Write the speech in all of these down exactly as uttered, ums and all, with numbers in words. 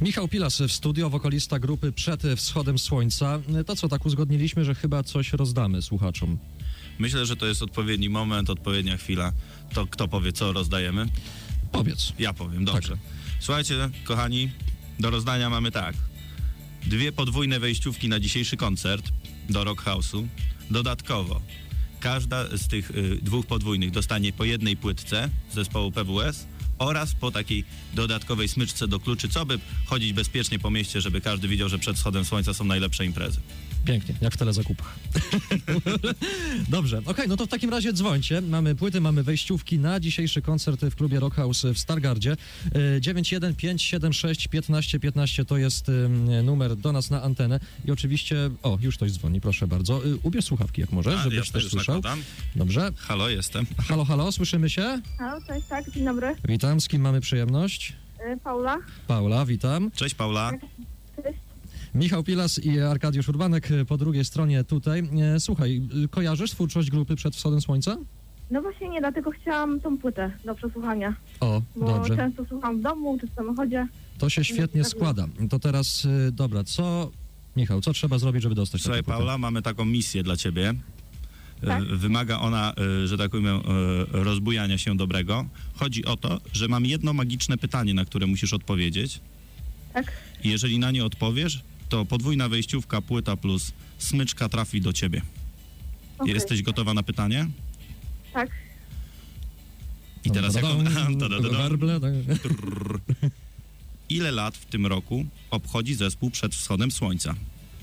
Michał Pilas w studio, wokalista grupy Przed Wschodem Słońca. To co, tak uzgodniliśmy, że chyba coś rozdamy słuchaczom. Myślę, że to jest odpowiedni moment, odpowiednia chwila. To kto powie, co rozdajemy? Powiedz. Ja powiem, dobrze. Tak. Słuchajcie, kochani, do rozdania mamy tak. Dwie podwójne wejściówki na dzisiejszy koncert do Rock House'u. Dodatkowo każda z tych y, dwóch podwójnych dostanie po jednej płytce zespołu P W S oraz po takiej dodatkowej smyczce do kluczy, co by chodzić bezpiecznie po mieście, żeby każdy widział, że przed wschodem słońca są najlepsze imprezy. Pięknie, jak w telezakupach. Dobrze, okej, okay, no to w takim razie dzwońcie. Mamy płyty, mamy wejściówki na dzisiejszy koncert w klubie Rock House w Stargardzie. dziewięć jeden pięć siedem sześć piętnaście piętnaście to jest numer do nas na antenę. I oczywiście, o, już ktoś dzwoni, proszę bardzo. Ubierz słuchawki, jak możesz, żebyś ja też słyszał. Nakładam. Dobrze. Halo, jestem. Halo, halo, słyszymy się? Halo, cześć, tak, dzień dobry. Witam, z kim mamy przyjemność? Y, Paula. Paula, witam. Cześć, Paula. Cześć. Michał Pilas i Arkadiusz Urbanek po drugiej stronie tutaj. E, Słuchaj, kojarzysz twórczość grupy Przed Wschodem Słońca? No właśnie nie, dlatego chciałam tą płytę do przesłuchania, O, bo dobrze. często słucham w domu czy w samochodzie. To się świetnie składa. To teraz, y, dobra, co... Michał, co trzeba zrobić, żeby dostać Słuchaj, taką płytę? Paula, mamy taką misję dla ciebie. Tak? E, Wymaga ona, e, że tak powiem, e, rozbujania się dobrego. Chodzi o to, że mam jedno magiczne pytanie, na które musisz odpowiedzieć. Tak? I jeżeli na nie odpowiesz, to podwójna wejściówka, płyta plus smyczka trafi do ciebie. Okej. Jesteś gotowa na pytanie? Tak. I teraz jako... Werble, tak. Trrr. Ile lat w tym roku obchodzi zespół Przed Wschodem Słońca?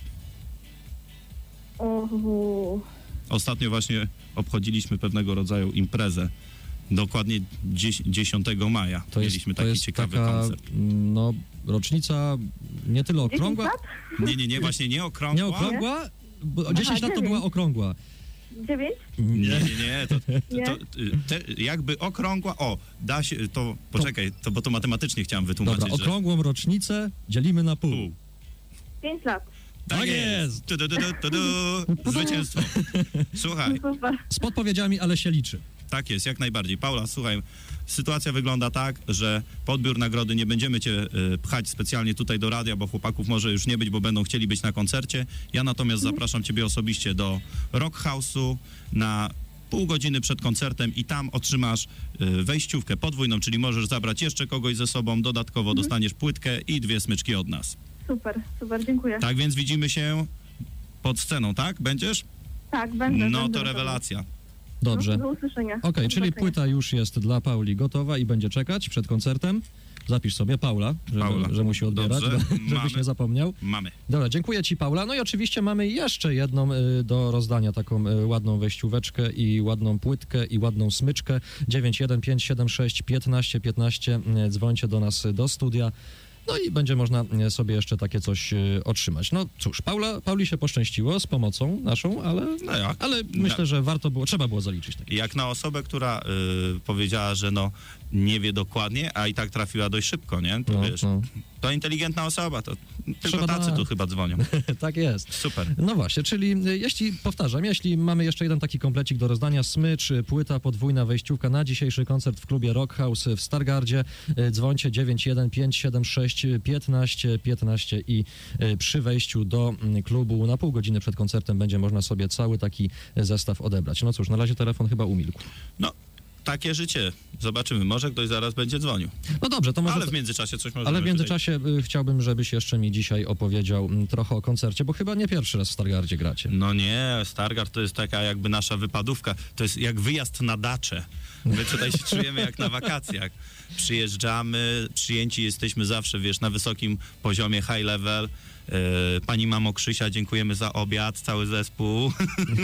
O, Ostatnio właśnie obchodziliśmy pewnego rodzaju imprezę. Dokładnie dziesiątego maja To jest, mieliśmy to taki jest ciekawy taka, koncert. no, rocznica nie tyle dziesięć okrągła, lat? Nie, nie, nie, właśnie nie okrągła. nie okrągła, bo dziesięć lat to dziewięć. była okrągła. dziewięć? Nie, nie, nie, to, Nie. to, te, jakby okrągła, o, da się, to, poczekaj, to, bo to matematycznie chciałem wytłumaczyć, Dobra, że okrągłą rocznicę dzielimy na pół. pół. pięć lat. Tak Tak jest! jest. Tu, tu, tu, tu, tu. Zwycięstwo. Słuchaj, No super. Z podpowiedziami, ale się liczy. tak jest, jak najbardziej. Paula, słuchaj, sytuacja wygląda tak, że podbiór nagrody nie będziemy cię y, pchać specjalnie tutaj do radia, bo chłopaków może już nie być, bo będą chcieli być na koncercie. Ja natomiast zapraszam ciebie osobiście do Rock House'u na pół godziny przed koncertem i tam otrzymasz y, wejściówkę podwójną, czyli możesz zabrać jeszcze kogoś ze sobą, dodatkowo dostaniesz płytkę i dwie smyczki od nas. Super, super, dziękuję. Tak więc widzimy się pod sceną, tak? Będziesz? Tak, będę. No będę to rewelacja. Dobrze. Do usłyszenia. Okej, Do czyli zobaczenia. płyta już jest dla Pauli gotowa i będzie czekać przed koncertem. Zapisz sobie Paula, żeby, Paula. że musi odbierać, Dobrze, żebyś mamy. nie zapomniał. Mamy. Dobra, dziękuję ci, Paula. No i oczywiście mamy jeszcze jedną y, do rozdania, taką y, ładną wejścióweczkę i ładną płytkę i ładną smyczkę. dziewięć jeden pięć siedem sześć piętnaście piętnaście. Y, dzwońcie do nas y, do studia. No i będzie można y, sobie jeszcze takie coś y, otrzymać. No cóż, Paula, Pauli się poszczęściło z pomocą naszą, ale, No jak? ale myślę, że warto było, trzeba było zaliczyć takie. Jak na osobę, która y, powiedziała, że no nie wie dokładnie, a i tak trafiła dość szybko, nie? To No, wiesz, no. to inteligentna osoba, to tylko Trzeba tacy na- tu chyba dzwonią. Tak jest. Super. No właśnie, czyli y, jeśli, powtarzam, jeśli mamy jeszcze jeden taki komplecik do rozdania, smycz, y, płyta, podwójna wejściówka na dzisiejszy koncert w klubie Rock House w Stargardzie, y, dzwońcie dziewięć jeden pięć siedem sześć piętnaście piętnaście i y, przy wejściu do y, klubu na pół godziny przed koncertem będzie można sobie cały taki y, zestaw odebrać. No cóż, na razie telefon chyba umilkł. No, takie życie. Zobaczymy, może ktoś zaraz będzie dzwonił. No dobrze, to może... Ale w międzyczasie coś możemy Ale w tutaj- międzyczasie y, chciałbym, żebyś jeszcze mi dzisiaj opowiedział mm, trochę o koncercie, bo chyba nie pierwszy raz w Stargardzie gracie. No nie, Stargard to jest taka jakby nasza wypadówka. To jest jak wyjazd na daczę. My tutaj się czujemy jak na wakacjach. Przyjeżdżamy, przyjęci jesteśmy zawsze, wiesz, na wysokim poziomie, high level. E, Pani mamo Krzysia, dziękujemy za obiad, cały zespół,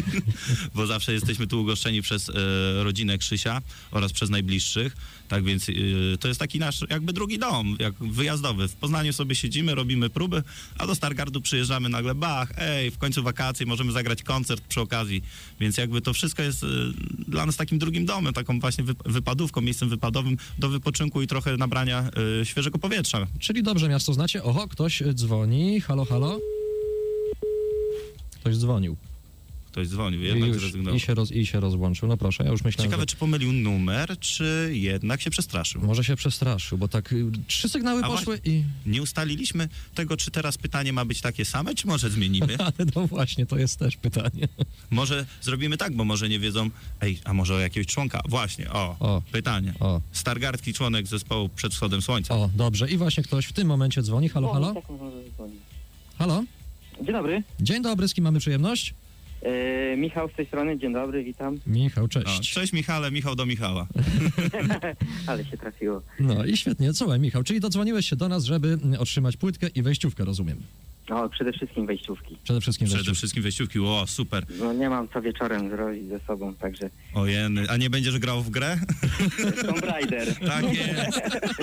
bo zawsze jesteśmy tu ugoszczeni przez e, rodzinę Krzysia oraz przez najbliższych. Tak więc e, to jest taki nasz jakby drugi dom, jak wyjazdowy. W Poznaniu sobie siedzimy, robimy próby, a do Stargardu przyjeżdżamy nagle, bach, ej, w końcu wakacje, możemy zagrać koncert przy okazji. Więc jakby to wszystko jest e, dla nas takim drugim domem, taką właśnie wy, wypadówką, miejscem wypadowym do wypoczynku i trochę nabrania e, świeżego powietrza. Czyli dobrze miasto znacie. Oho, ktoś dzwoni. Halo, halo. Ktoś dzwonił. ktoś dzwonił, jednak I, już, zrezygnował. i, się roz, I się rozłączył. No proszę, ja już myślałem, Ciekawe, że czy pomylił numer, czy jednak się przestraszył. może się przestraszył, bo tak y, trzy sygnały A poszły i... Nie ustaliliśmy tego, czy teraz pytanie ma być takie same, czy może zmienimy? Ale no właśnie, to jest też pytanie. Może zrobimy tak, bo może nie wiedzą, ej, a może o jakiegoś członka? Właśnie, o, O. pytanie. O, Stargardki, członek zespołu Przed wschodem słońca. o, dobrze. I właśnie ktoś w tym momencie dzwoni. Halo, halo? Halo? Dzień dobry. Dzień dobry, z kim mamy przyjemność? E, Michał z tej strony, dzień dobry, witam. Michał, O, cześć. cześć Michale, Michał do Michała. Ale się trafiło. No i świetnie. Słuchaj, Michał, czyli dodzwoniłeś się do nas, żeby mm, otrzymać płytkę i wejściówkę, rozumiem. No, przede wszystkim wejściówki. Przede wszystkim Przede wejściówkę. wszystkim wejściówki, o, super. No nie mam co wieczorem zrobić ze sobą, także Ojeny, a nie będziesz grał w grę? Tomb Raider. Tak jest.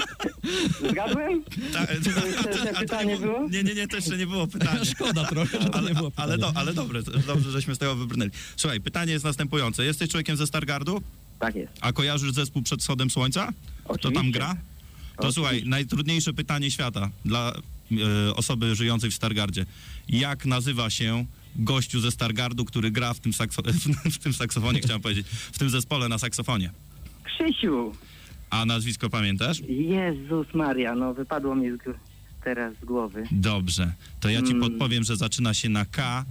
Zgadłem? Ta, To jeszcze a to pytanie nie było? Nie, nie, nie, to jeszcze nie było pytania. Szkoda trochę, że to Ale, nie było ale, pytania. do, ale dobre, dobrze, żeśmy z tego wybrnęli. Słuchaj, pytanie jest następujące. Jesteś człowiekiem ze Stargardu, Tak jest. a kojarzysz zespół Przed wschodem słońca? Kto tam Oczywiście. gra? To Oczywiście. słuchaj, najtrudniejsze pytanie świata dla e, osoby żyjącej w Stargardzie. Jak nazywa się gościu ze Stargardu, który gra w tym, sakso, w tym saksofonie, chciałem powiedzieć, w tym zespole na saksofonie? Krzysiu! A nazwisko pamiętasz? Jezus Maria, no wypadło mi z gr- teraz z głowy. Dobrze, to ja ci Mm. podpowiem, że zaczyna się na K.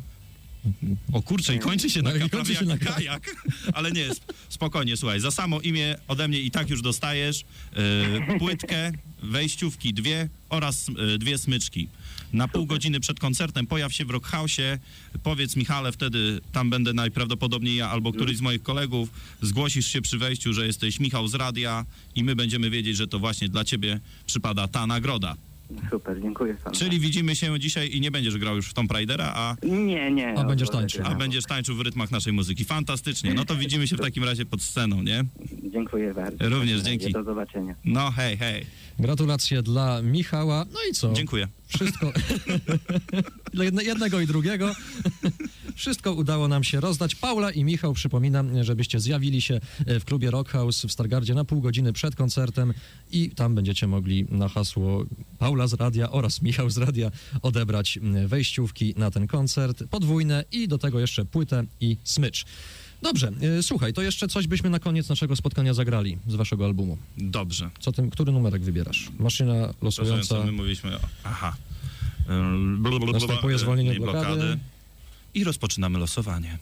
O kurczę, i kończy się na No i K, kończy prawie się jak na K. kajak. Ale nie, sp- spokojnie, słuchaj, za samo imię ode mnie i tak już dostajesz yy, płytkę, wejściówki dwie oraz yy, dwie smyczki. Na pół godziny przed koncertem pojaw się w Rockhausie, powiedz Michale, wtedy tam będę najprawdopodobniej ja albo któryś z moich kolegów, zgłosisz się przy wejściu, że jesteś Michał z radia i my będziemy wiedzieć, że to właśnie dla ciebie przypada ta nagroda. Super, dziękuję panu. Czyli widzimy się dzisiaj i nie będziesz grał już w Tomb Raidera, a, Nie, nie. A będziesz odłożę tańczył. grę a na będziesz tańczył w rytmach naszej muzyki. Fantastycznie. No to widzimy się w takim razie pod sceną, nie? bok. Dziękuję bardzo. Również W takim razie dzięki. Do zobaczenia. No hej, hej. Gratulacje dla Michała. No i co? Dziękuję. Wszystko. Dla jedne- jednego i drugiego. Wszystko udało nam się rozdać. Paula i Michał, przypominam, żebyście zjawili się w klubie Rock House w Stargardzie na pół godziny przed koncertem i tam będziecie mogli na hasło Paula z radia oraz Michał z radia odebrać wejściówki na ten koncert, podwójne i do tego jeszcze płytę i smycz. Dobrze, y, słuchaj, to jeszcze coś byśmy na koniec naszego spotkania zagrali z waszego albumu. Dobrze. Co tym, który numerek wybierasz? Maszyna Proszę, losująca. co my mówiliśmy. o- Aha. Ym, blablabla, Następuje zwolnienie i blokady. I rozpoczynamy losowanie.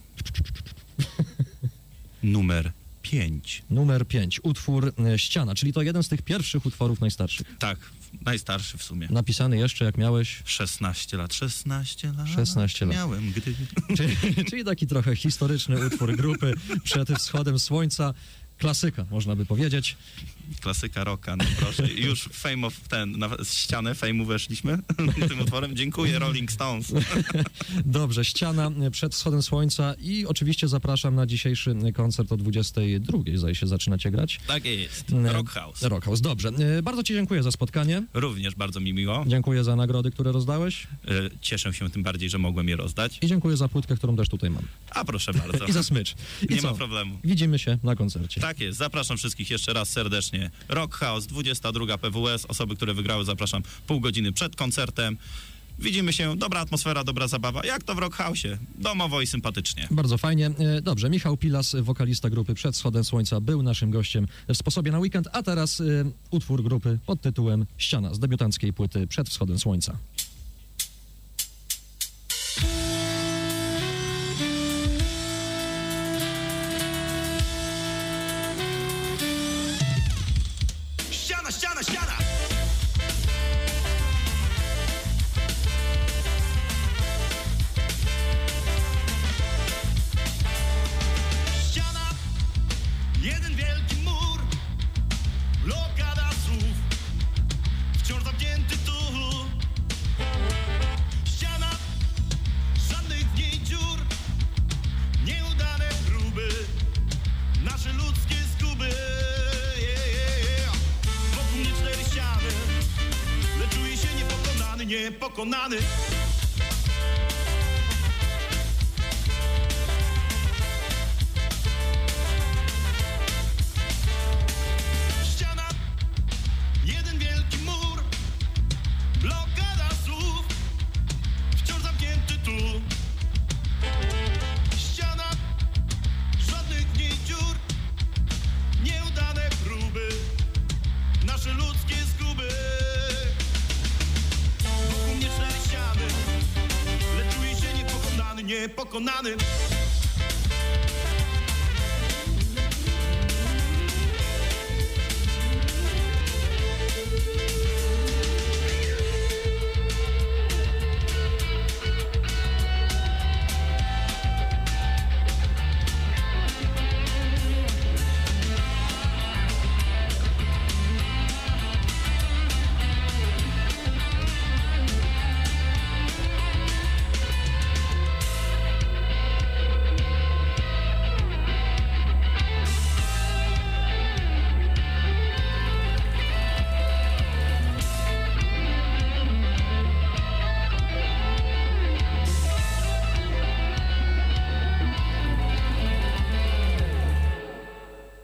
Numer pięć. Numer pięć, utwór y, Ściana, czyli to jeden z tych pierwszych utworów najstarszych. Tak, najstarszy w sumie. Napisany jeszcze jak miałeś, szesnaście lat. szesnaście lat. szesnaście lat. Miałem, gdy... czyli, czyli taki trochę historyczny utwór grupy Przed wschodem słońca. Klasyka, można by powiedzieć. Klasyka rocka, no proszę. Już fame of ten, na ścianę fejmu weszliśmy tym utworem. Dziękuję, Rolling Stones. Dobrze, Ściana Przed wschodem słońca i oczywiście zapraszam na dzisiejszy koncert o dwudziestej drugiej, zdaje się, zaczynacie grać. Tak jest. E, Rock House. Rock House, dobrze. E, Bardzo ci dziękuję za spotkanie. Również bardzo mi miło. Dziękuję za nagrody, które rozdałeś E, Cieszę się tym bardziej, że mogłem je rozdać. i dziękuję za płytkę, którą też tutaj mam. A proszę bardzo. I za smycz. I Nie co? ma problemu. Widzimy się na koncercie. Tak jest. Zapraszam wszystkich jeszcze raz serdecznie. Rock House, dwudziesta druga P W S. Osoby, które wygrały, zapraszam pół godziny przed koncertem. Widzimy się. Dobra atmosfera, dobra zabawa. Jak to w Rock House'ie. Domowo i sympatycznie. Bardzo fajnie. E, Dobrze, Michał Pilas, wokalista grupy Przed wschodem słońca, był naszym gościem w Sposobie na weekend, a teraz e, utwór grupy pod tytułem Ściana z debiutanckiej płyty Przed wschodem słońca. Ściana, ściana, ściana! Ściana, jeden wielki mur, blokada słów, wciąż zamknięty tu. Ściana, żadnych w niej dziur, nieudane próby, nasze ludzkie zguby. Yeah, yeah, yeah. Wokół mnie cztery ściany, lecz czuję się niepokonany, niepokonany. Ściana, jeden wielki mur, blokada słów, wciąż zamknięty tu. Ściana, niepokonany.